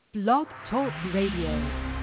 Blog Talk Radio.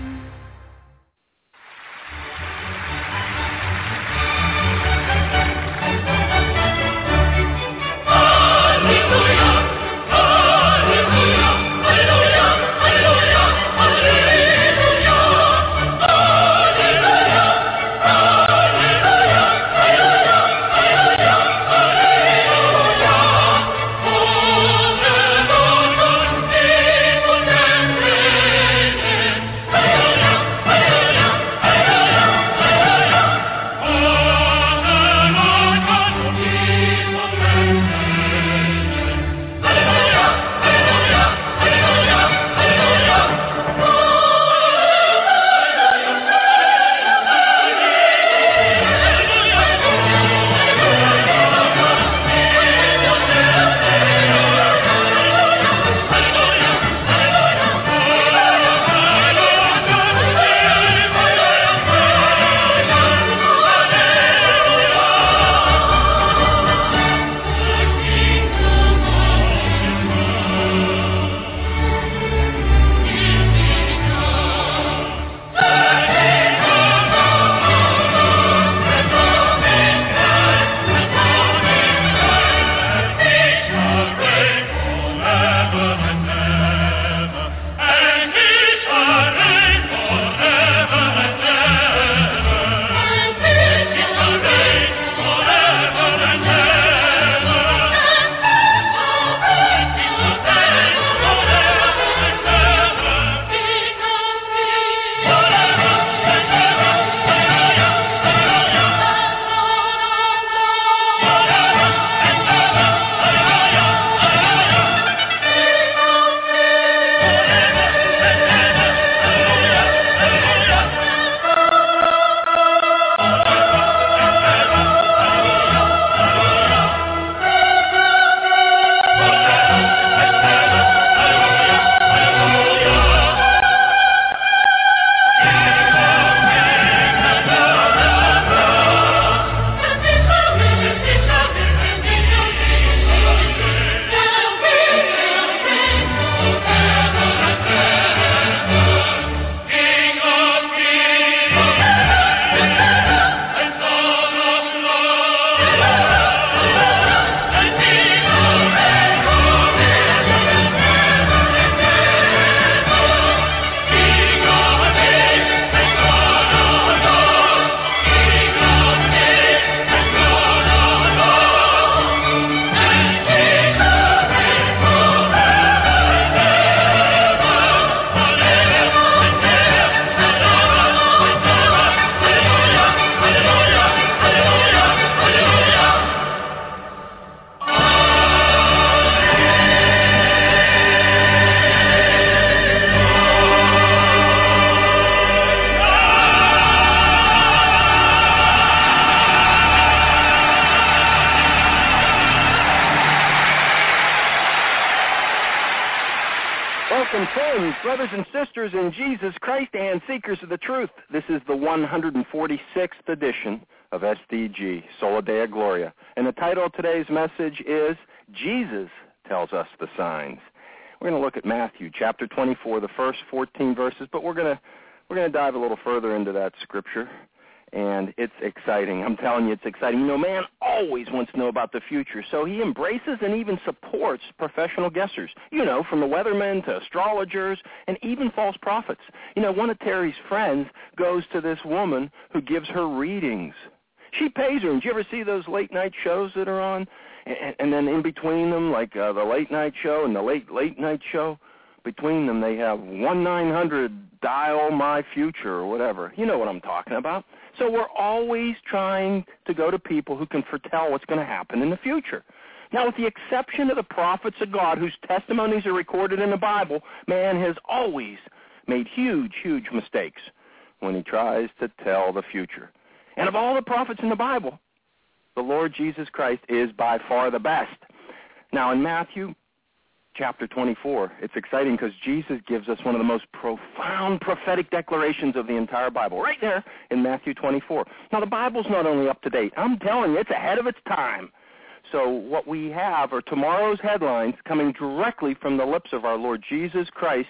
Brothers and sisters in Jesus Christ and seekers of the truth, this is the 146th edition of SDG, Sola Deo Gloria. And the title of today's message is, Jesus Tells Us the Signs. We're going to look at Matthew chapter 24, the first 14 verses, but we're going to dive a little further into that scripture. And it's exciting. I'm telling you, it's exciting. You know, man always wants to know about the future, so he embraces and even supports professional guessers, you know, from the weathermen to astrologers and even false prophets. You know, one of Terry's friends goes to this woman who gives her readings. She pays her. And do you ever see those late-night shows that are on? And then in between them, like the late-night show and the late-night show, between them they have 1-900 dial my future or whatever. You know what I'm talking about. So we're always trying to go to people who can foretell what's going to happen in the future. Now, with the exception of the prophets of God, whose testimonies are recorded in the Bible, man has always made huge, huge mistakes when he tries to tell the future. And of all the prophets in the Bible, the Lord Jesus Christ is by far the best. Now, in Matthew chapter 24. It's exciting because Jesus gives us one of the most profound prophetic declarations of the entire Bible, right there in Matthew 24. Now, the Bible's not only up to date. I'm telling you, it's ahead of its time. So what we have are tomorrow's headlines coming directly from the lips of our Lord Jesus Christ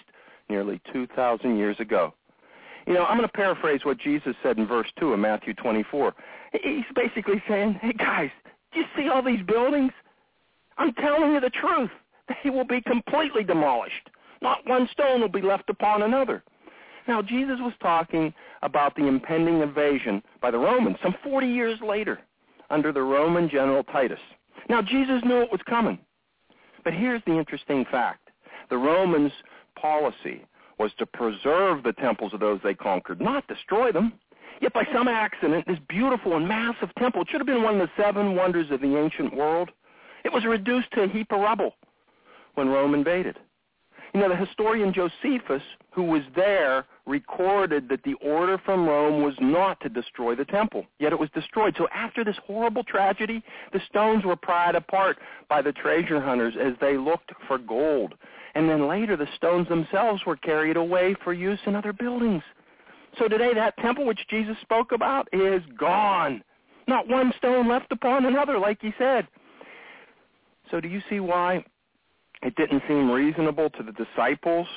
nearly 2,000 years ago. You know, I'm going to paraphrase what Jesus said in verse 2 of Matthew 24. He's basically saying, hey, guys, do you see all these buildings? I'm telling you the truth. They will be completely demolished. Not one stone will be left upon another. Now, Jesus was talking about the impending invasion by the Romans some 40 years later under the Roman general Titus. Now, Jesus knew it was coming. But here's the interesting fact. The Romans' policy was to preserve the temples of those they conquered, not destroy them. Yet by some accident, this beautiful and massive temple, it should have been one of the 7 wonders of the ancient world, it was reduced to a heap of rubble when Rome invaded. You know, the historian Josephus, who was there, recorded that the order from Rome was not to destroy the temple, yet it was destroyed. So after this horrible tragedy, the stones were pried apart by the treasure hunters as they looked for gold. And then later, the stones themselves were carried away for use in other buildings. So today, that temple which Jesus spoke about is gone. Not one stone left upon another, like he said. So do you see why it didn't seem reasonable to the disciples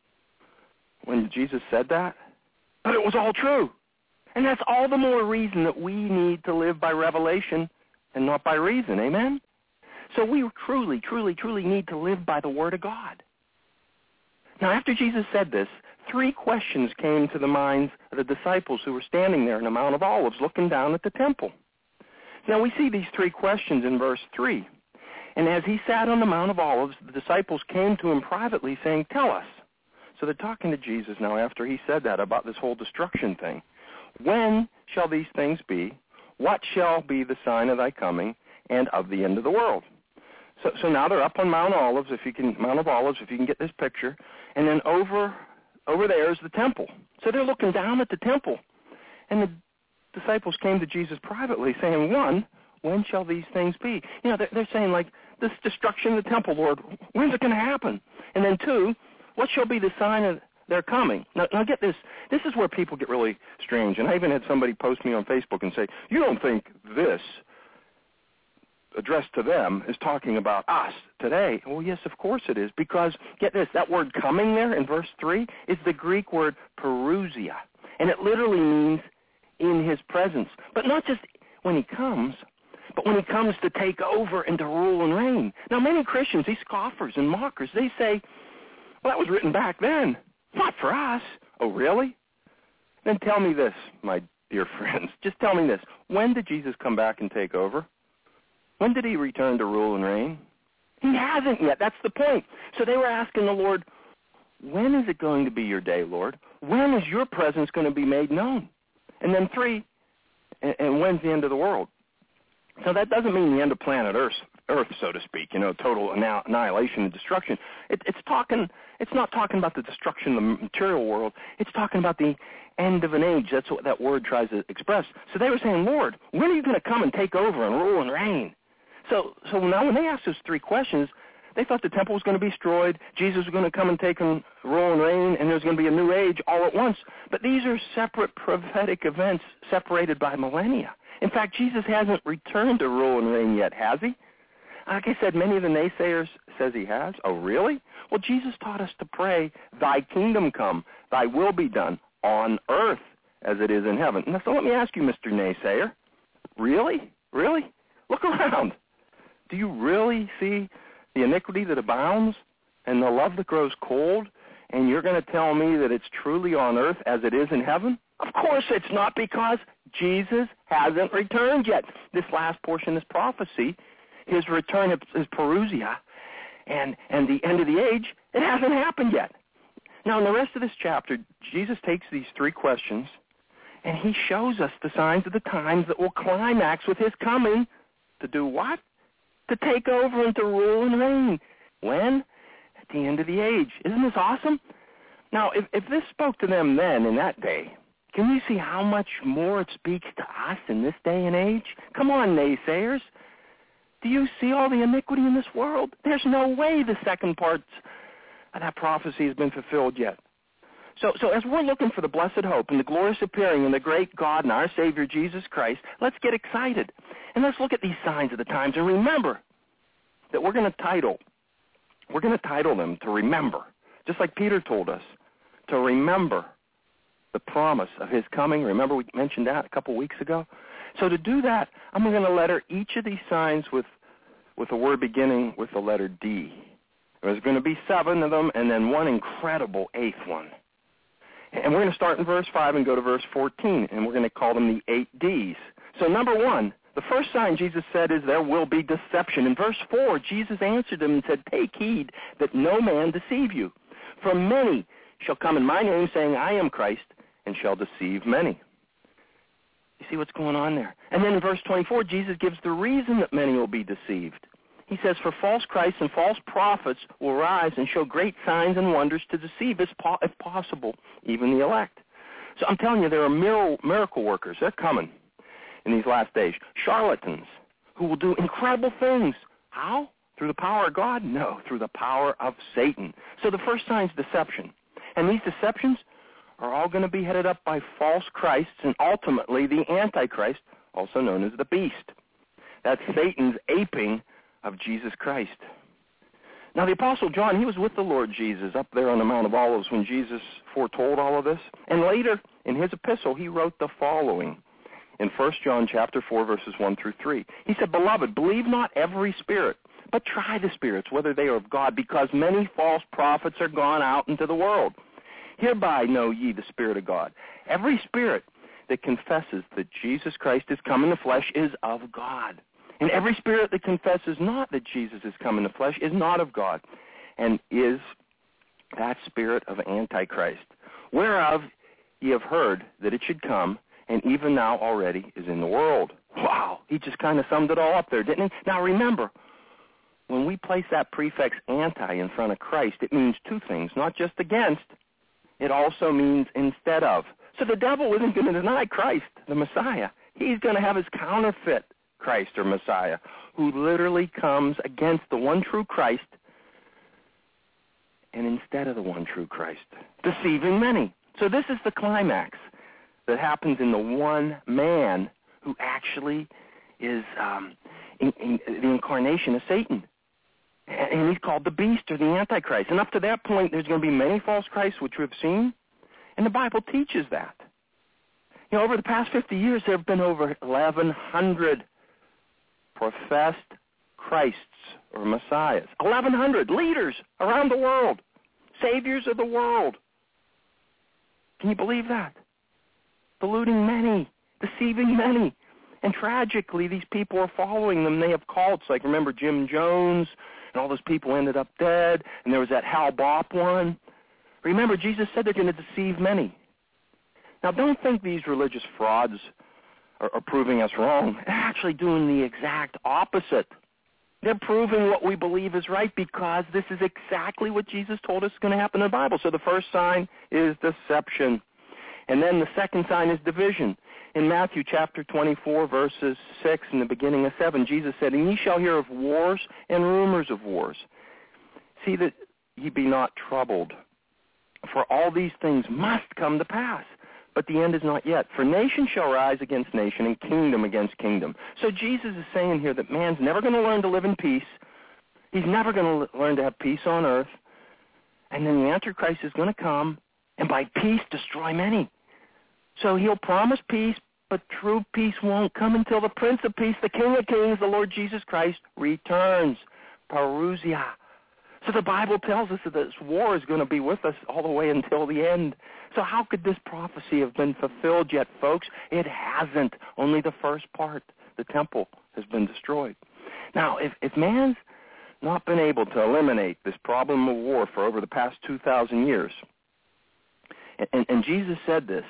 when Jesus said that? But it was all true. And that's all the more reason that we need to live by revelation and not by reason. Amen? So we truly, truly, truly need to live by the Word of God. Now, after Jesus said this, 3 questions came to the minds of the disciples who were standing there in the Mount of Olives looking down at the temple. Now, we see these 3 questions in verse 3. And as he sat on the Mount of Olives, the disciples came to him privately saying, tell us. So they're talking to Jesus now after he said that about this whole destruction thing. When shall these things be? What shall be the sign of thy coming and of the end of the world? So now they're up on Mount of Olives, if you can get this picture. And then over there is the temple. So they're looking down at the temple. And the disciples came to Jesus privately saying, 1, when shall these things be? You know, they're saying, like, this destruction of the temple, Lord, when's it going to happen? And then 2, what shall be the sign of their coming? Now get this. This is where people get really strange. And I even had somebody post me on Facebook and say, you don't think this addressed to them is talking about us today? Well, yes, of course it is. Because, get this, that word coming there in verse 3 is the Greek word parousia. And it literally means in his presence. But not just when he comes, but when he comes to take over and to rule and reign. Now, many Christians, these scoffers and mockers, they say, well, that was written back then. Not for us. Oh, really? Then tell me this, my dear friends. Just tell me this. When did Jesus come back and take over? When did he return to rule and reign? He hasn't yet. That's the point. So they were asking the Lord, when is it going to be your day, Lord? When is your presence going to be made known? And then 3, and when's the end of the world? So that doesn't mean the end of planet Earth, so to speak, total annihilation and destruction. It's not talking about the destruction of the material world. It's talking about the end of an age. That's what that word tries to express. So they were saying, Lord, when are you going to come and take over and rule and reign? So now when they asked those 3 questions, they thought the temple was going to be destroyed, Jesus was going to come and take and rule and reign, and there's going to be a new age all at once. But these are separate prophetic events separated by millennia. In fact, Jesus hasn't returned to rule and reign yet, has he? Like I said, many of the naysayers says he has. Oh, really? Well, Jesus taught us to pray, thy kingdom come, thy will be done on earth as it is in heaven. Now, so let me ask you, Mr. Naysayer, really? Really? Look around. Do you really see the iniquity that abounds and the love that grows cold, and you're going to tell me that it's truly on earth as it is in heaven? Of course it's not, because Jesus hasn't returned yet. This last portion is prophecy. His return is parousia, and the end of the age, it hasn't happened yet. Now, in the rest of this chapter, Jesus takes these 3 questions, and he shows us the signs of the times that will climax with his coming to do what? To take over and to rule and reign. When? At the end of the age. Isn't this awesome? Now, if this spoke to them then in that day, can you see how much more it speaks to us in this day and age? Come on, naysayers. Do you see all the iniquity in this world? There's no way the second part of that prophecy has been fulfilled yet. So as we're looking for the blessed hope and the glorious appearing of the great God and our Savior Jesus Christ, let's get excited. And let's look at these signs of the times. And remember that we're going to title them to remember. Just like Peter told us, to remember the promise of his coming. Remember we mentioned that a couple weeks ago? So to do that, I'm going to letter each of these signs with a word beginning with the letter D. There's going to be 7 of them and then one incredible 8th one. And we're going to start in verse 5 and go to verse 14, and we're going to call them the 8 Ds. So number 1, the first sign Jesus said is there will be deception. In verse 4, Jesus answered them and said, take heed that no man deceive you. For many shall come in my name, saying, I am Christ, and shall deceive many. You see what's going on there? And then in verse 24, Jesus gives the reason that many will be deceived. He says, for false Christs and false prophets will rise and show great signs and wonders to deceive, if possible, even the elect. So I'm telling you, there are miracle workers. They're coming in these last days. Charlatans who will do incredible things. How? Through the power of God? No, through the power of Satan. So the first sign is deception. And these deceptions are all going to be headed up by false Christs and ultimately the Antichrist, also known as the beast. That's Satan's aping of Jesus Christ. Now the Apostle John, he was with the Lord Jesus up there on the Mount of Olives when Jesus foretold all of this. And later in his epistle, he wrote the following in 1 John chapter 4, verses 1 through 3. He said, beloved, believe not every spirit, but try the spirits, whether they are of God, because many false prophets are gone out into the world. Hereby know ye the Spirit of God. Every spirit that confesses that Jesus Christ is come in the flesh is of God. And every spirit that confesses not that Jesus is come in the flesh is not of God, and is that spirit of Antichrist, whereof ye have heard that it should come, and even now already is in the world. Wow, he just kind of summed it all up there, didn't he? Now remember, when we place that prefix anti in front of Christ, it means 2 things, not just against, it also means instead of. So the devil isn't going to deny Christ, the Messiah. He's going to have his counterfeit Christ or Messiah, who literally comes against the one true Christ and instead of the one true Christ, deceiving many. So this is the climax that happens in the one man who actually is in the incarnation of Satan. And he's called the beast or the Antichrist. And up to that point, there's going to be many false Christs, which we've seen, and the Bible teaches that. You know, over the past 50 years, there have been over 1,100 professed Christs or Messiahs. 1,100 leaders around the world, saviors of the world. Can you believe that? Deluding many, deceiving many. And tragically, these people are following them. They have cults, like remember Jim Jones, and all those people ended up dead, and there was that Hal Bopp one. Remember, Jesus said they're going to deceive many. Now, don't think these religious frauds are proving us wrong. They're actually doing the exact opposite. They're proving what we believe is right because this is exactly what Jesus told us is going to happen in the Bible. So the first sign is deception. And then the second sign is division. In Matthew chapter 24, verses 6 and the beginning of 7, Jesus said, and ye shall hear of wars and rumors of wars. See that ye be not troubled, for all these things must come to pass. But the end is not yet. For nation shall rise against nation and kingdom against kingdom. So Jesus is saying here that man's never going to learn to live in peace. He's never going to learn to have peace on earth. And then the Antichrist is going to come and by peace destroy many. So he'll promise peace, but true peace won't come until the Prince of Peace, the King of Kings, the Lord Jesus Christ, returns. Parousia. So the Bible tells us that this war is going to be with us all the way until the end. So how could this prophecy have been fulfilled yet, folks? It hasn't. Only the first part, the temple, has been destroyed. Now, if man's not been able to eliminate this problem of war for over the past 2,000 years, and Jesus said this,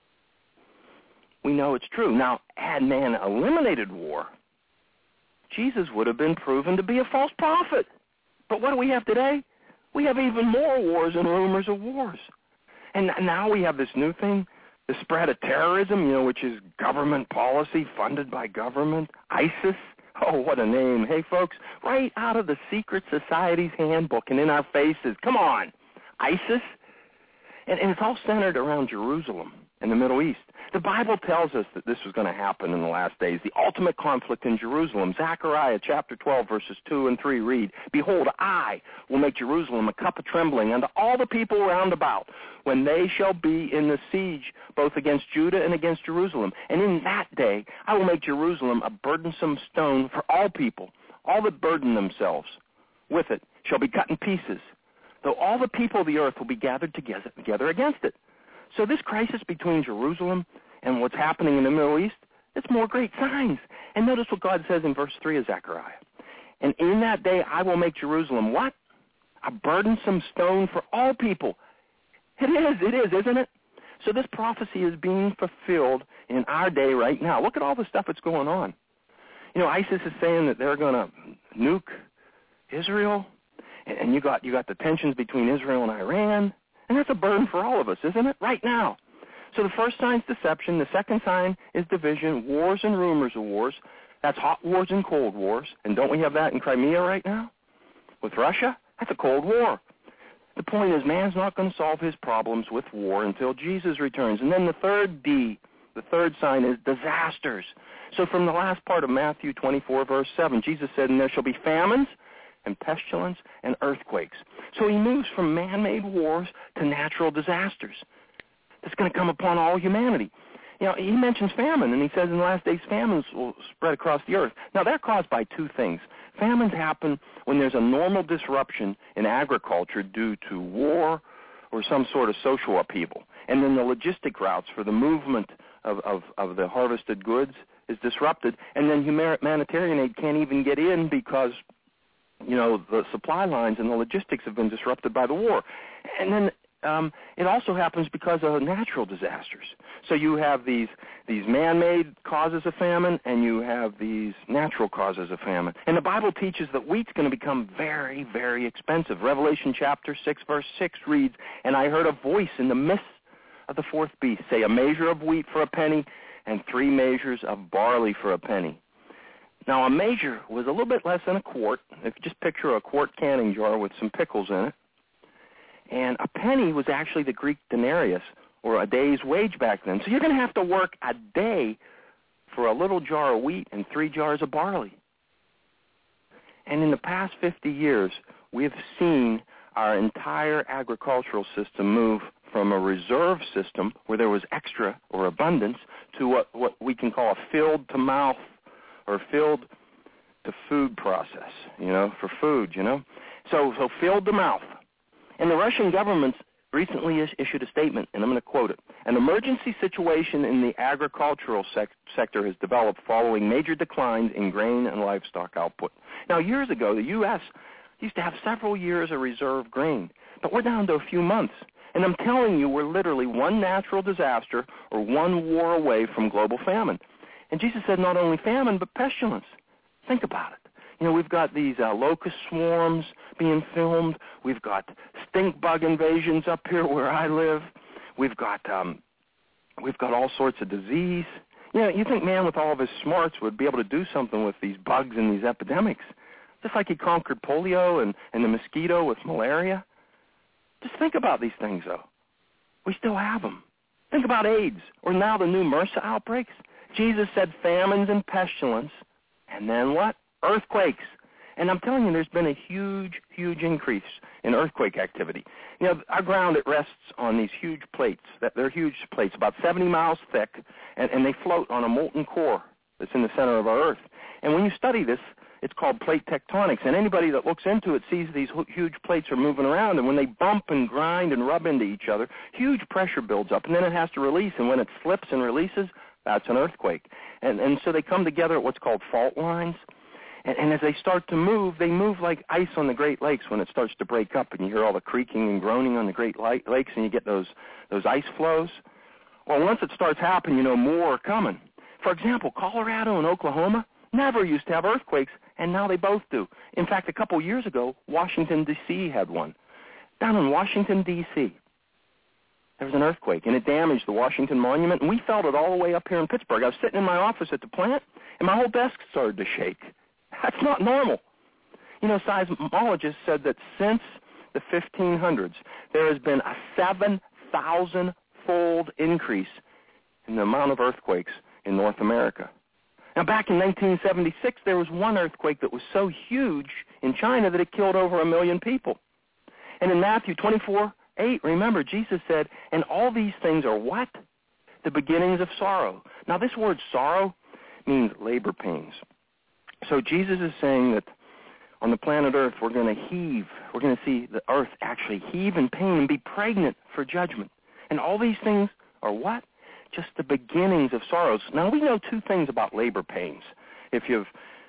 we know it's true. Now, had man eliminated war, Jesus would have been proven to be a false prophet. But what do we have today? We have even more wars and rumors of wars. And now we have this new thing, the spread of terrorism, which is government policy funded by government. ISIS. Oh, what a name. Hey, folks, right out of the secret society's handbook and in our faces. Come on. ISIS. And it's all centered around Jerusalem. in the Middle East. The Bible tells us that this was going to happen in the last days. The ultimate conflict in Jerusalem. Zechariah chapter 12, verses 2 and 3 read, "Behold, I will make Jerusalem a cup of trembling unto all the people round about, when they shall be in the siege, both against Judah and against Jerusalem. And in that day I will make Jerusalem a burdensome stone for all people. All that burden themselves with it shall be cut in pieces, though all the people of the earth will be gathered together against it." So this crisis between Jerusalem and what's happening in the Middle East, it's more great signs. And notice what God says in verse 3 of Zechariah. "And in that day I will make Jerusalem" what? "A burdensome stone for all people." It is, isn't it? So this prophecy is being fulfilled in our day right now. Look at all the stuff that's going on. You know, ISIS is saying that they're going to nuke Israel, and you got the tensions between Israel and Iran, and that's a burden for all of us, isn't it? Right now. So the first sign is deception. The second sign is division, wars and rumors of wars. That's hot wars and cold wars. And don't we have that in Crimea right now? With Russia? That's a cold war. The point is, man's not going to solve his problems with war until Jesus returns. And then the third D, the third sign is disasters. So from the last part of Matthew 24, verse 7, Jesus said, "And there shall be famines and pestilence and earthquakes." So he moves from man-made wars to natural disasters. It's going to come upon all humanity. You know, he mentions famine, and he says in the last days famines will spread across the earth. Now, they're caused by two things. Famines happen when there's a normal disruption in agriculture due to war or some sort of social upheaval. And then the logistic routes for the movement of the harvested goods is disrupted, and then humanitarian aid can't even get in because, you know, the supply lines and the logistics have been disrupted by the war. And then it also happens because of natural disasters. So you have these man-made causes of famine, and you have these natural causes of famine. And the Bible teaches that wheat's going to become very, very expensive. Revelation chapter 6, verse 6 reads, "And I heard a voice in the midst of the fourth beast say, a measure of wheat for a penny, and 3 measures of barley for a penny." Now, a measure was a little bit less than a quart. If you just picture a quart canning jar with some pickles in it. And a penny was actually the Greek denarius, or a day's wage back then. So you're going to have to work a day for a little jar of wheat and 3 jars of barley. And in the past 50 years, we have seen our entire agricultural system move from a reserve system where there was extra or abundance to what we can call a field-to-mouth or field-to-food process, you know, for food, you know. So field-to-mouth. And the Russian government recently issued a statement, and I'm going to quote it. "An emergency situation in the agricultural sector has developed following major declines in grain and livestock output." Now, years ago, the U.S. used to have several years of reserve grain, but we're down to a few months. And I'm telling you, we're literally one natural disaster or one war away from global famine. And Jesus said not only famine, but pestilence. Think about it. You know, we've got these locust swarms being filmed. We've got stink bug invasions up here where I live. We've got all sorts of disease. You know, you think man with all of his smarts would be able to do something with these bugs and these epidemics. Just like he conquered polio and the mosquito with malaria. Just think about these things, though. We still have them. Think about AIDS, or now the new MRSA outbreaks. Jesus said famines and pestilence, and then what? Earthquakes. And I'm telling you, there's been a huge, huge increase in earthquake activity. You know, our ground, it rests on these huge plates. They're huge plates, about 70 miles thick, and they float on a molten core that's in the center of our Earth. And when you study this, it's called plate tectonics, and anybody that looks into it sees these huge plates are moving around, and when they bump and grind and rub into each other, huge pressure builds up, and then it has to release, and when it slips and releases, that's an earthquake. And so they come together at what's called fault lines, and as they start to move, they move like ice on the Great Lakes when it starts to break up, and you hear all the creaking and groaning on the Great Lakes, and you get those ice flows. Well, once it starts happening, you know more are coming. For example, Colorado and Oklahoma never used to have earthquakes, and now they both do. In fact, a couple years ago, Washington, D.C. had one. Down in Washington, D.C., there was an earthquake, and it damaged the Washington Monument, and we felt it all the way up here in Pittsburgh. I was sitting in my office at the plant, and my whole desk started to shake. That's not normal. You know, seismologists said that since the 1500s, there has been a 7,000-fold increase in the amount of earthquakes in North America. Now, back in 1976, there was one earthquake that was so huge in China that it killed over 1 million people. And in Matthew 24:8, remember, Jesus said, and all these things are what? The beginnings of sorrow. Now, this word sorrow means labor pains. So Jesus is saying that on the planet Earth, we're going to heave. We're going to see the earth actually heave in pain and be pregnant for judgment. And all these things are what? Just the beginnings of sorrows. Now, we know two things about labor pains. If you've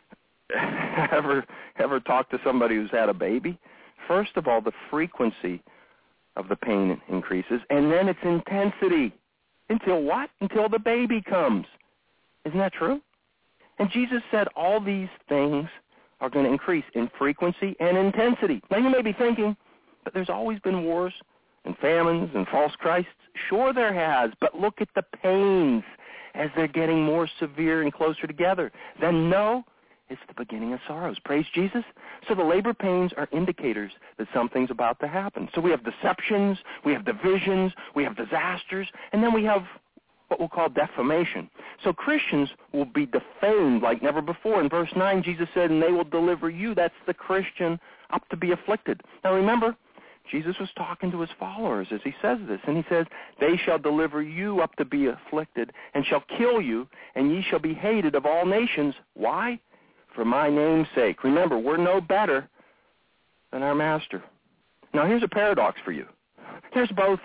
ever talked to somebody who's had a baby, first of all, the frequency of the pain increases, and then its intensity. Until what? Until the baby comes. Isn't that true? And Jesus said all these things are going to increase in frequency and intensity. Now, you may be thinking, but there's always been wars and famines and false Christs. Sure there has, but look at the pains as they're getting more severe and closer together. Then no, it's the beginning of sorrows. Praise Jesus. So the labor pains are indicators that something's about to happen. So we have deceptions, we have divisions, we have disasters, and then we have what we'll call defamation. So Christians will be defamed like never before. In verse 9, Jesus said, and they will deliver you, that's the Christian, up to be afflicted. Now remember, Jesus was talking to his followers as he says this, and he says, they shall deliver you up to be afflicted, and shall kill you, and ye shall be hated of all nations. Why? For my name's sake. Remember, we're no better than our master. Now here's a paradox for you. There's both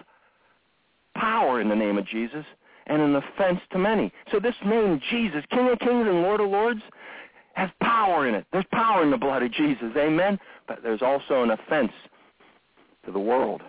power in the name of Jesus and an offense to many. So this name, Jesus, King of Kings and Lord of Lords, has power in it. There's power in the blood of Jesus, amen? But there's also an offense to the world.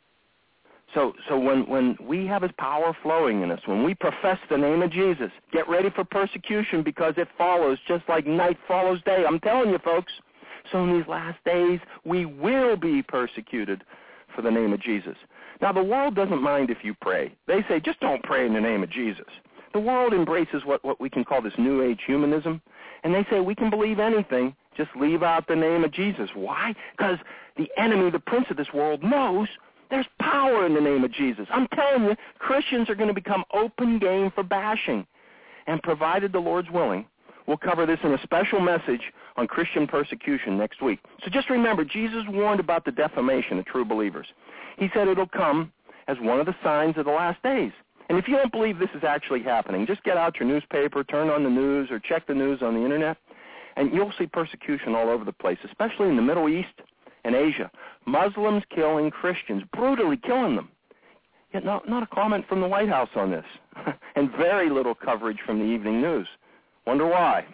So when we have his power flowing in us, when we profess the name of Jesus, get ready for persecution because it follows just like night follows day. I'm telling you, folks. So in these last days, we will be persecuted for the name of Jesus. Now, the world doesn't mind if you pray. They say, just don't pray in the name of Jesus. The world embraces what we can call this New Age humanism, and they say we can believe anything, just leave out the name of Jesus. Why? Because the enemy, the prince of this world, knows there's power in the name of Jesus. I'm telling you, Christians are going to become open game for bashing. And provided the Lord's willing, we'll cover this in a special message on Christian persecution next week. So just remember, Jesus warned about the defamation of true believers. He said it'll come as one of the signs of the last days. And if you don't believe this is actually happening, just get out your newspaper, turn on the news, or check the news on the Internet, and you'll see persecution all over the place, especially in the Middle East and Asia. Muslims killing Christians, brutally killing them. Yet not a comment from the White House on this, and very little coverage from the evening news. Wonder why?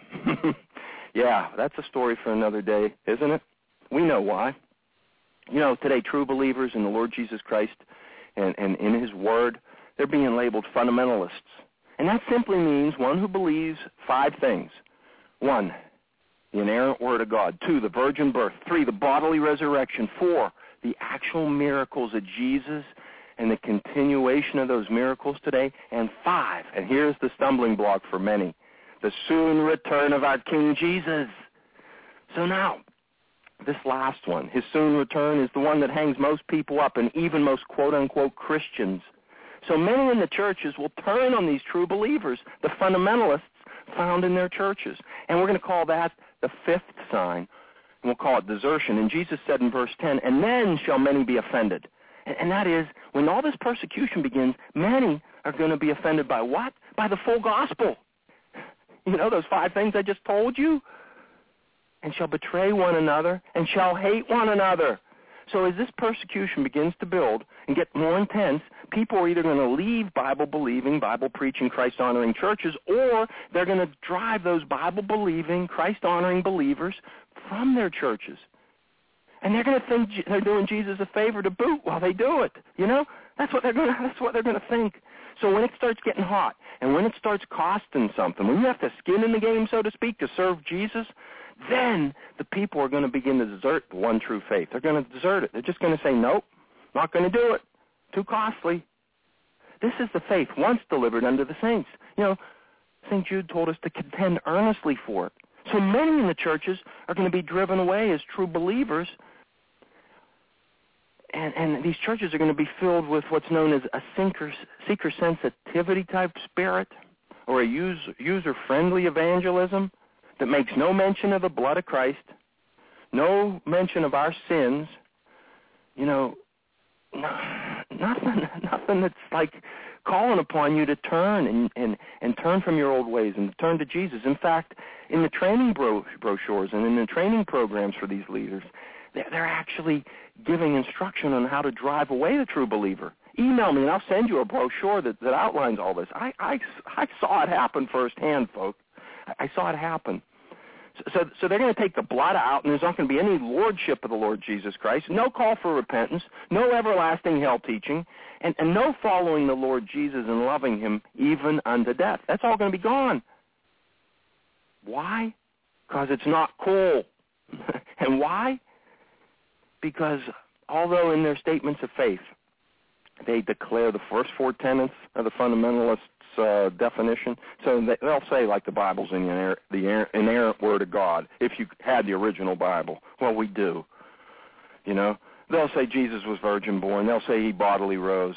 Yeah, that's a story for another day, isn't it? We know why. You know, today true believers in the Lord Jesus Christ and in his word, they're being labeled fundamentalists. And that simply means one who believes 5 things. 1, the inerrant word of God. 2, the virgin birth. 3, the bodily resurrection. 4, the actual miracles of Jesus and the continuation of those miracles today. And 5, and here's the stumbling block for many, the soon return of our King Jesus. So now, this last one, his soon return, is the one that hangs most people up, and even most quote-unquote Christians. So many in the churches will turn on these true believers, the fundamentalists found in their churches. And we're going to call that the 5th sign, and we'll call it desertion. And Jesus said in verse 10, and then shall many be offended. And that is, when all this persecution begins, many are going to be offended by what? By the full gospel. You know, those 5 things I just told you? And shall betray one another, and shall hate one another. So as this persecution begins to build and get more intense, people are either going to leave Bible-believing, Bible-preaching, Christ-honoring churches, or they're going to drive those Bible-believing, Christ-honoring believers from their churches. And they're going to think they're doing Jesus a favor to boot while they do it. You know, that's what they're going to think. So when it starts getting hot, and when it starts costing something, when you have to skin in the game, so to speak, to serve Jesus, then the people are going to begin to desert the one true faith. They're going to desert it. They're just going to say, nope, not going to do it. Too costly. This is the faith once delivered unto the saints. You know, St. Jude told us to contend earnestly for it. So many in the churches are going to be driven away as true believers And these churches are going to be filled with what's known as a seeker sensitivity type spirit, or a user-friendly evangelism that makes no mention of the blood of Christ, no mention of our sins, nothing that's like calling upon you to turn and turn from your old ways and turn to Jesus. In fact, in the training brochures and in the training programs for these leaders, they're actually giving instruction on how to drive away the true believer. Email me and I'll send you a brochure that outlines all this. I saw it happen firsthand, folks. I saw it happen. So they're going to take the blood out, and there's not going to be any lordship of the Lord Jesus Christ, no call for repentance, no everlasting hell teaching, and no following the Lord Jesus and loving him even unto death. That's all going to be gone. Why? Because it's not cool. And why? Because although in their statements of faith they declare the first four tenets of the fundamentalists' definition, so they'll say, like, the Bible's in the inerrant Word of God, if you had the original Bible. Well, we do. They'll say Jesus was virgin born. They'll say he bodily rose.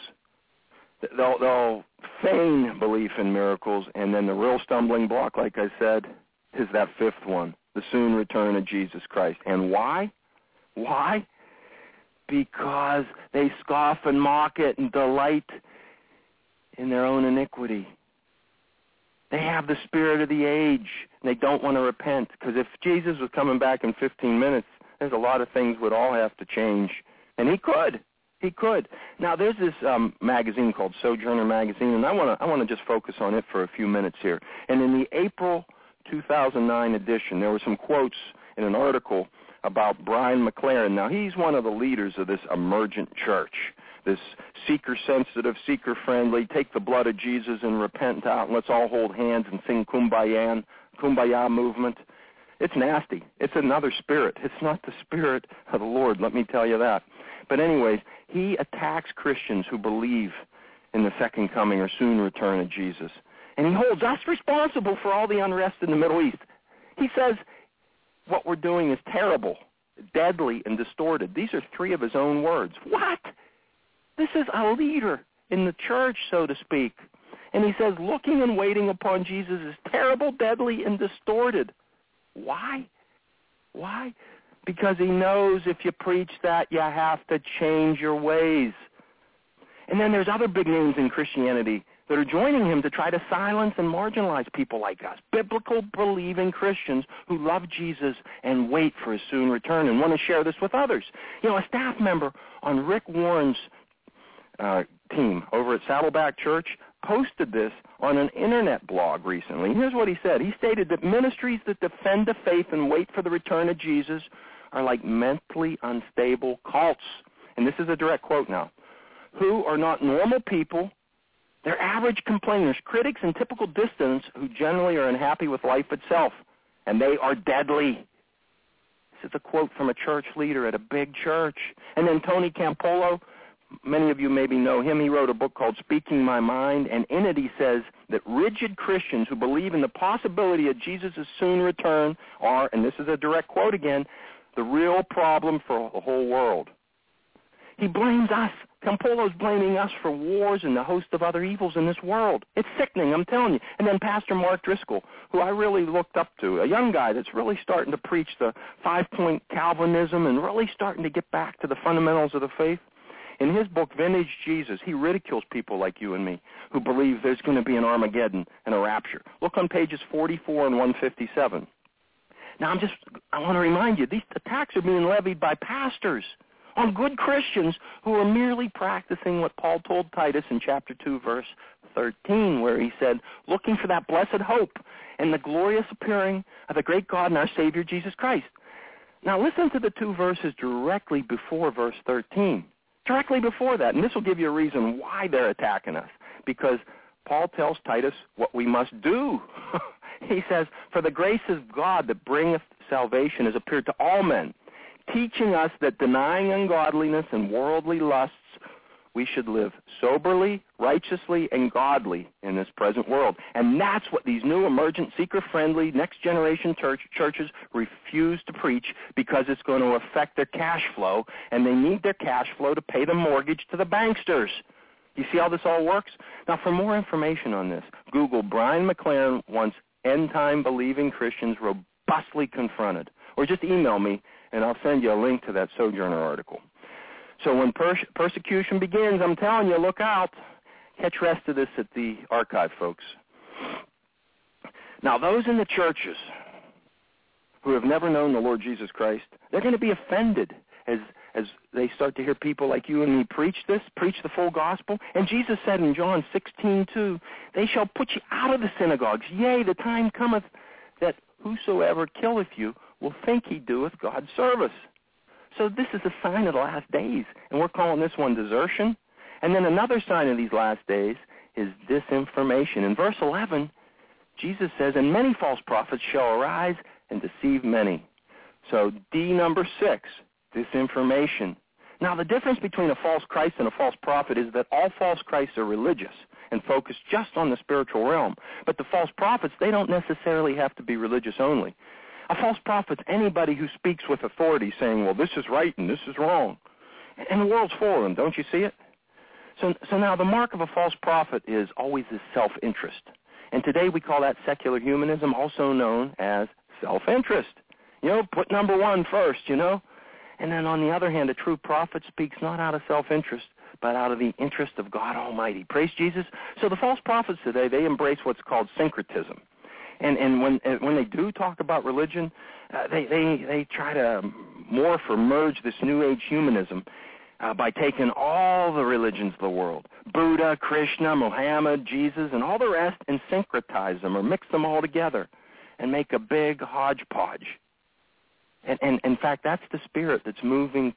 They'll feign belief in miracles, and then the real stumbling block, like I said, is that fifth one, the soon return of Jesus Christ. And why? Why? Because they scoff and mock it and delight in their own iniquity. They have the spirit of the age, and they don't want to repent, because if Jesus was coming back in 15 minutes, there's a lot of things would all have to change. And he could. He could. Now, there's this magazine called Sojourner Magazine, and I want to just focus on it for a few minutes here. And in the April 2009 edition, there were some quotes in an article about Brian McLaren. Now, he's one of the leaders of this emergent church, this seeker-sensitive, seeker-friendly, take the blood of Jesus and repent out, and let's all hold hands and sing Kumbaya movement. It's nasty. It's another spirit. It's not the spirit of the Lord, let me tell you that. But anyways, he attacks Christians who believe in the second coming or soon return of Jesus. And he holds us responsible for all the unrest in the Middle East. He says what we're doing is terrible, deadly, and distorted. These are three of his own words. What? This is a leader in the church, so to speak. And he says looking and waiting upon Jesus is terrible, deadly, and distorted. Why? Why? Because he knows if you preach that, you have to change your ways. And then there's other big names in Christianity that are joining him to try to silence and marginalize people like us, biblical believing Christians who love Jesus and wait for his soon return and want to share this with others. A staff member on Rick Warren's team over at Saddleback Church posted this on an internet blog recently. And here's what he said. He stated that ministries that defend the faith and wait for the return of Jesus are like mentally unstable cults. And this is a direct quote now. Who are not normal people. They're average complainers, critics, and typical dissidents who generally are unhappy with life itself. And they are deadly. This is a quote from a church leader at a big church. And then Tony Campolo, many of you maybe know him. He wrote a book called Speaking My Mind, and in it he says that rigid Christians who believe in the possibility of Jesus' soon return are, and this is a direct quote again, the real problem for the whole world. He blames us. Campolo's blaming us for wars and the host of other evils in this world. It's sickening, I'm telling you. And then Pastor Mark Driscoll, who I really looked up to, a young guy that's really starting to preach the 5-point Calvinism and really starting to get back to the fundamentals of the faith. In his book, Vintage Jesus, he ridicules people like you and me who believe there's going to be an Armageddon and a rapture. Look on pages 44 and 157. Now, I want to remind you, these attacks are being levied by pastors on good Christians who are merely practicing what Paul told Titus in chapter 2, verse 13, where he said, looking for that blessed hope and the glorious appearing of the great God and our Savior, Jesus Christ. Now, listen to the two verses directly before verse 13. Directly before that, and this will give you a reason why they're attacking us, because Paul tells Titus what we must do. He says, for the grace of God that bringeth salvation has appeared to all men, teaching us that denying ungodliness and worldly lusts, we should live soberly, righteously, and godly in this present world. And that's what these new emergent, seeker-friendly, next-generation churches refuse to preach, because it's going to affect their cash flow, and they need their cash flow to pay the mortgage to the banksters. You see how this all works? Now, for more information on this, Google Brian McLaren wants end-time believing Christians robustly confronted. Or just email me, and I'll send you a link to that Sojourner article. So when persecution begins, I'm telling you, look out. Catch rest of this at the archive, folks. Now, those in the churches who have never known the Lord Jesus Christ, they're going to be offended as they start to hear people like you and me preach the full gospel. And Jesus said in John 16:2, they shall put you out of the synagogues. Yea, the time cometh that whosoever killeth you will think he doeth God's service. So this is a sign of the last days, and we're calling this one desertion. And then another sign of these last days is disinformation. In verse 11, Jesus says, and many false prophets shall arise and deceive many. So D number 6, disinformation. Now, the difference between a false Christ and a false prophet is that all false Christs are religious and focus just on the spiritual realm. But the false prophets, they don't necessarily have to be religious only. A false prophet's anybody who speaks with authority saying, well, this is right and this is wrong. And the world's full of them, don't you see it? So now the mark of a false prophet is always this self-interest. And today we call that secular humanism, also known as self-interest. Put number one first, And then on the other hand, a true prophet speaks not out of self-interest, but out of the interest of God Almighty. Praise Jesus. So the false prophets today, they embrace what's called syncretism. And when they do talk about religion, they try to morph or merge this New Age humanism by taking all the religions of the world, Buddha, Krishna, Muhammad, Jesus, and all the rest, and syncretize them or mix them all together and make a big hodgepodge. And in fact, that's the spirit that's moving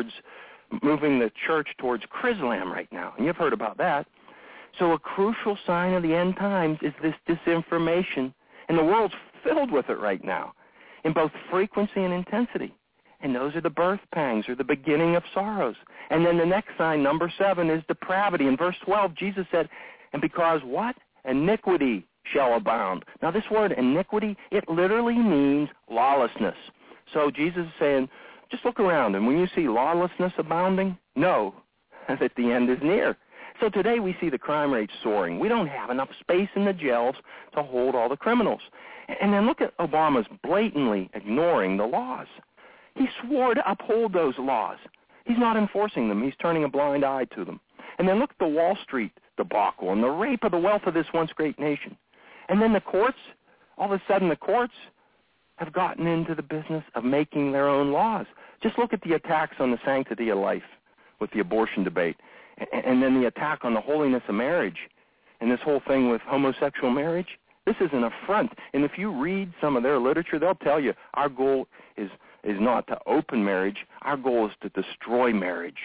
the church towards Chrislam right now. And you've heard about that. So a crucial sign of the end times is this disinformation. And the world's filled with it right now in both frequency and intensity. And those are the birth pangs or the beginning of sorrows. And then the next sign, number 7, is depravity. In verse 12, Jesus said, and because what? Iniquity shall abound. Now this word iniquity, it literally means lawlessness. So Jesus is saying, just look around, and when you see lawlessness abounding, know that the end is near. So today we see the crime rate soaring. We don't have enough space in the jails to hold all the criminals. And then look at Obama's blatantly ignoring the laws. He swore to uphold those laws. He's not enforcing them. He's turning a blind eye to them. And then look at the Wall Street debacle and the rape of the wealth of this once great nation. And then the courts, all of a sudden the courts have gotten into the business of making their own laws. Just look at the attacks on the sanctity of life with the abortion debate. And then the attack on the holiness of marriage and this whole thing with homosexual marriage. This is an affront. And if you read some of their literature, they'll tell you our goal is not to open marriage. Our goal is to destroy marriage.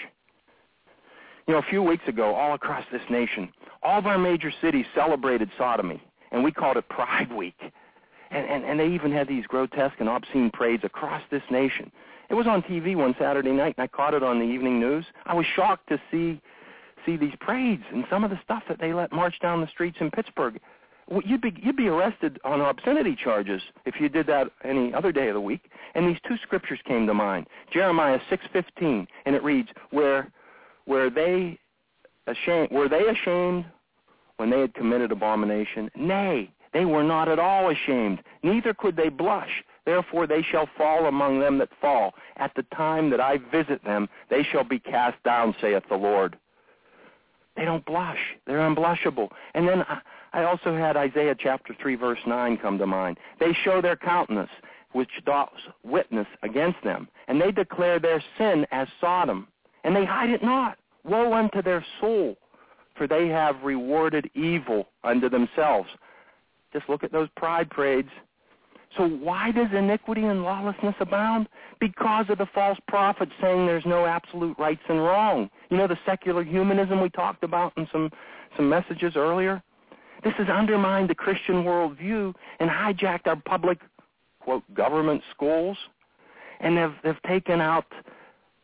A few weeks ago, all across this nation, all of our major cities celebrated sodomy, and we called it Pride Week. And they even had these grotesque and obscene parades across this nation. It was on TV one Saturday night, and I caught it on the evening news. I was shocked to see these parades and some of the stuff that they let march down the streets in Pittsburgh. You'd be arrested on obscenity charges if you did that any other day of the week. And these 2 scriptures came to mind. Jeremiah 6:15, and it reads, were they ashamed when they had committed abomination? Nay, they were not at all ashamed, neither could they blush. Therefore they shall fall among them that fall. At the time that I visit them, they shall be cast down, saith the Lord. They don't blush. They're unblushable. And then I also had Isaiah chapter 3, verse 9 come to mind. They show their countenance, which doth witness against them, and they declare their sin as Sodom, and they hide it not. Woe unto their soul, for they have rewarded evil unto themselves. Just look at those pride parades. So why does iniquity and lawlessness abound? Because of the false prophets saying there's no absolute rights and wrong. The secular humanism we talked about in some messages earlier? This has undermined the Christian worldview and hijacked our public, quote, government schools, and they've taken out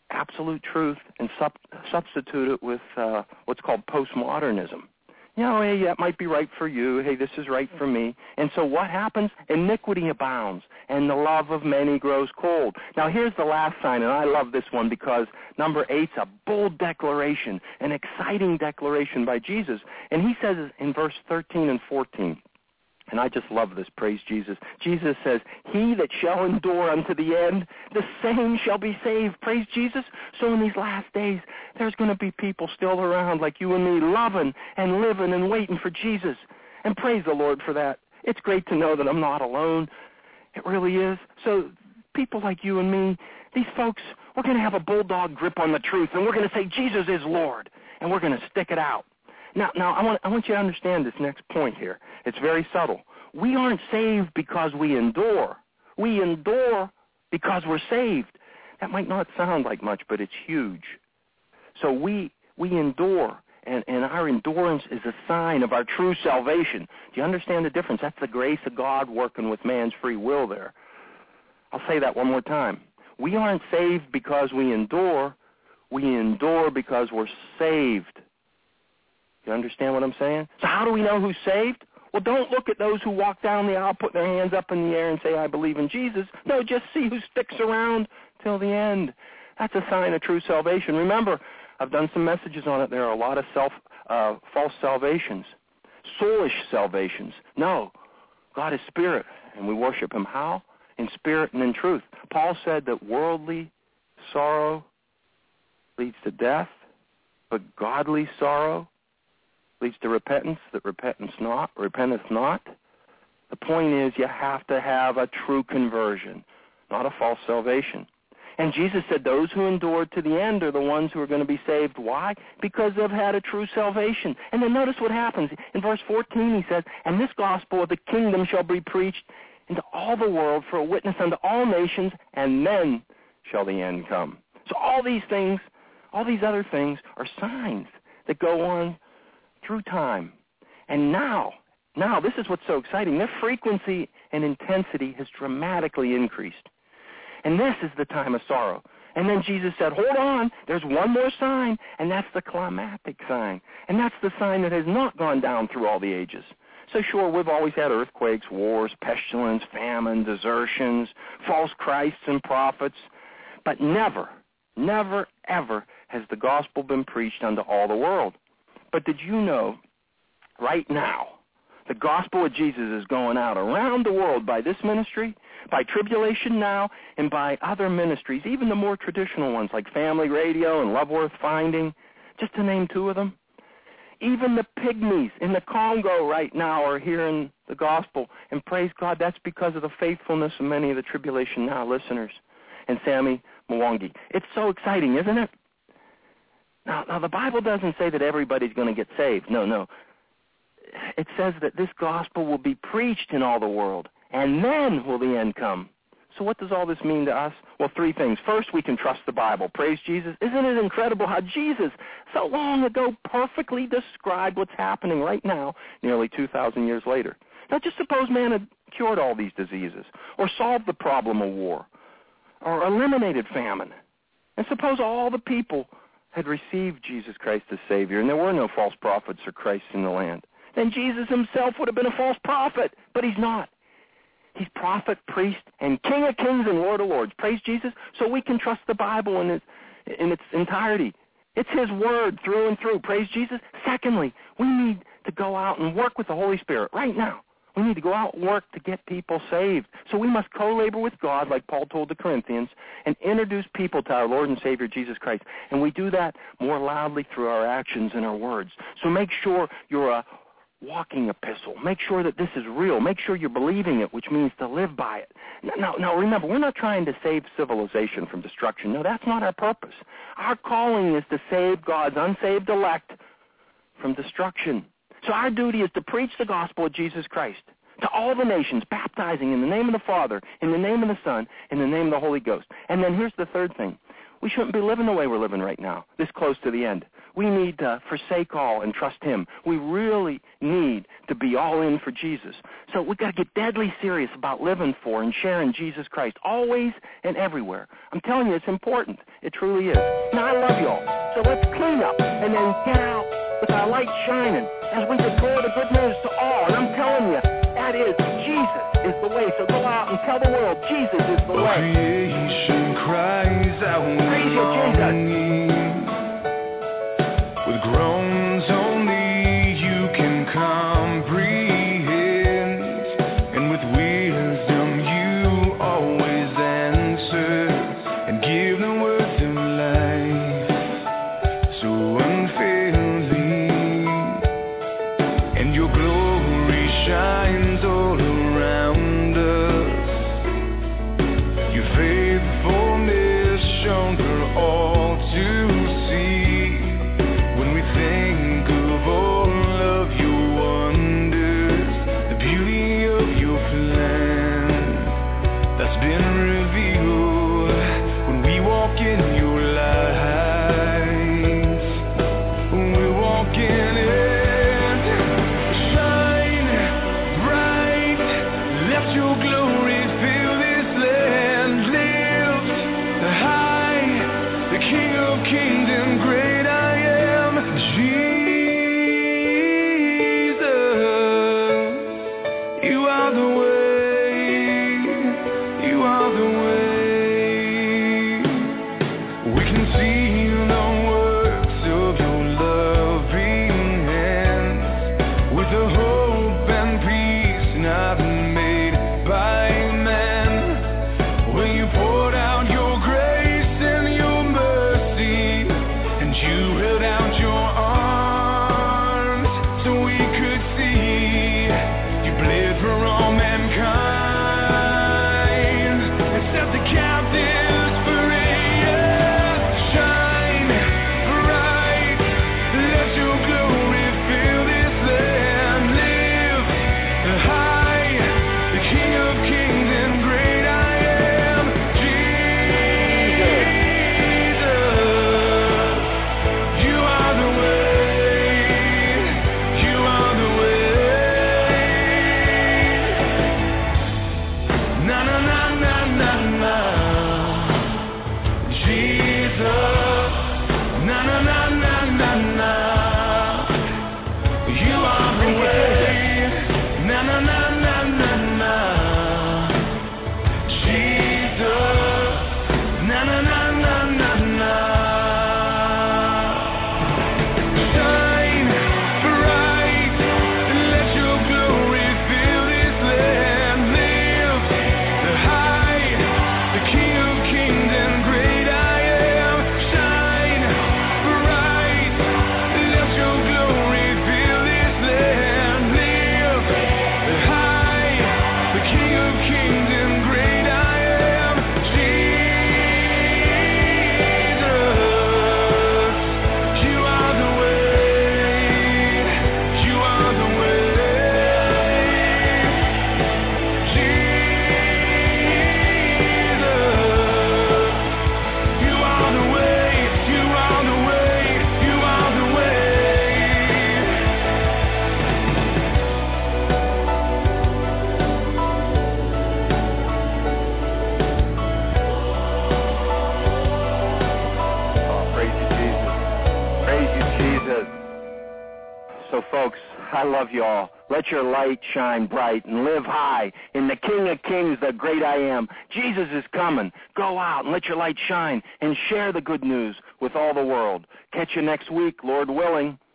absolute truth and substitute it with what's called postmodernism. You know, hey, that might be right for you. Hey, this is right for me. And so what happens? Iniquity abounds, and the love of many grows cold. Now, here's the last sign, and I love this one because number 8's a bold declaration, an exciting declaration by Jesus. And he says in verse 13 and 14, and I just love this, praise Jesus. Jesus says, he that shall endure unto the end, the same shall be saved. Praise Jesus. So in these last days, there's going to be people still around like you and me, loving and living and waiting for Jesus. And praise the Lord for that. It's great to know that I'm not alone. It really is. So people like you and me, these folks, we're going to have a bulldog grip on the truth, and we're going to say Jesus is Lord, and we're going to stick it out. Now, I want you to understand this next point here. It's very subtle. We aren't saved because we endure. We endure because we're saved. That might not sound like much, but it's huge. So we endure, and our endurance is a sign of our true salvation. Do you understand the difference? That's the grace of God working with man's free will there. I'll say that one more time. We aren't saved because we endure. We endure because we're saved. You understand what I'm saying? So how do we know who's saved? Well, don't look at those who walk down the aisle, put their hands up in the air and say, I believe in Jesus. No, just see who sticks around till the end. That's a sign of true salvation. Remember, I've done some messages on it. There are a lot of false salvations, soulish salvations. No, God is spirit, and we worship him. How? In spirit and in truth. Paul said that worldly sorrow leads to death, but godly sorrow leads to repentance, that repenteth not. The point is you have to have a true conversion, not a false salvation. And Jesus said those who endured to the end are the ones who are going to be saved. Why? Because they've had a true salvation. And then notice what happens. In verse 14 he says, and this gospel of the kingdom shall be preached into all the world for a witness unto all nations, and then shall the end come. So all these things, all these other things are signs that go on through time. And now, this is what's so exciting. Their frequency and intensity has dramatically increased. And this is the time of sorrow. And then Jesus said, hold on, there's one more sign, and that's the climactic sign. And that's the sign that has not gone down through all the ages. So sure, we've always had earthquakes, wars, pestilence, famine, desertions, false Christs and prophets. But never, ever has the gospel been preached unto all the world. But did you know, right now, the gospel of Jesus is going out around the world by this ministry, by Tribulation Now, and by other ministries, even the more traditional ones like Family Radio and Love Worth Finding, just to name two of them. Even the pygmies in the Congo right now are hearing the gospel, and praise God, that's because of the faithfulness of many of the Tribulation Now listeners and Sammy Mwangi. It's so exciting, isn't it? Now, the Bible doesn't say that everybody's going to get saved. No. It says that this gospel will be preached in all the world, and then will the end come. So what does all this mean to us? Well, three things. First, we can trust the Bible. Praise Jesus. Isn't it incredible how Jesus, so long ago, perfectly described what's happening right now, nearly 2,000 years later? Now, just suppose man had cured all these diseases, or solved the problem of war, or eliminated famine. And suppose all the people had received Jesus Christ as Savior, and there were no false prophets or Christs in the land. Then Jesus himself would have been a false prophet, but he's not. He's prophet, priest, and King of kings and Lord of lords. Praise Jesus. So we can trust the Bible in its entirety. It's his word through and through. Praise Jesus. Secondly, we need to go out and work with the Holy Spirit right now. We need to go out and work to get people saved. So we must co-labor with God, like Paul told the Corinthians, and introduce people to our Lord and Savior, Jesus Christ. And we do that more loudly through our actions and our words. So make sure you're a walking epistle. Make sure that this is real. Make sure you're believing it, which means to live by it. Now, remember, we're not trying to save civilization from destruction. No, that's not our purpose. Our calling is to save God's unsaved elect from destruction. So our duty is to preach the gospel of Jesus Christ to all the nations, baptizing in the name of the Father, in the name of the Son, in the name of the Holy Ghost. And then here's the third thing. we shouldn't be living the way we're living right now, this close to the end. We need to forsake all and trust him. We really need to be all in for Jesus. So we've got to get deadly serious about living for and sharing Jesus Christ always and everywhere. I'm telling you, it's important. It truly is. Now, I love y'all. So let's clean up and then get out with our light shining as we declare the good news to all. And I'm telling you, that is, Jesus is the way. So go out and tell the world, Jesus is the way. Creation cries out, praise you, Jesus. With groans only you can comprehend, and with wisdom you always answer and give the words of life so unfailing, and your glory shines all around us. Your faithfulness shown for all to see. When we think of all of your wonders, the beauty of your plan that's been revealed, when we walk in your light, we're walking in. Shine bright, let your glory fill this land. Lift high, the King of Kings and great I am, Jesus. You are the way, you are the way. We can see the works of your loving hands, with the hope and peace not made by man. When you poured out your grace and your mercy, and you held out your arms so we could see. You bled for all mankind and set the captives free. Shine bright, let your glory fill this land. Live high, the King of Kings and great I am, Jesus. You are the way, you are the way. Na na na na na na, Jesus. Na na na na na na, you are the way. Na na na na na na, Jesus. Na na na na na na. Shine bright, let your glory fill this land. Live high, the King of Kings and great I am. Shine bright, let your glory fill this land. Live high, the King of Kings and great I am, Jesus. You are the way, you are the way, Jesus. You are the way, you are the way, you are the way. Oh, praise you, Jesus. Praise you, Jesus. So, folks, I love you all. Let your light shine bright and live high in the King of Kings, the great I am. Jesus is coming. Go out and let your light shine and share the good news with all the world. Catch you next week, Lord willing.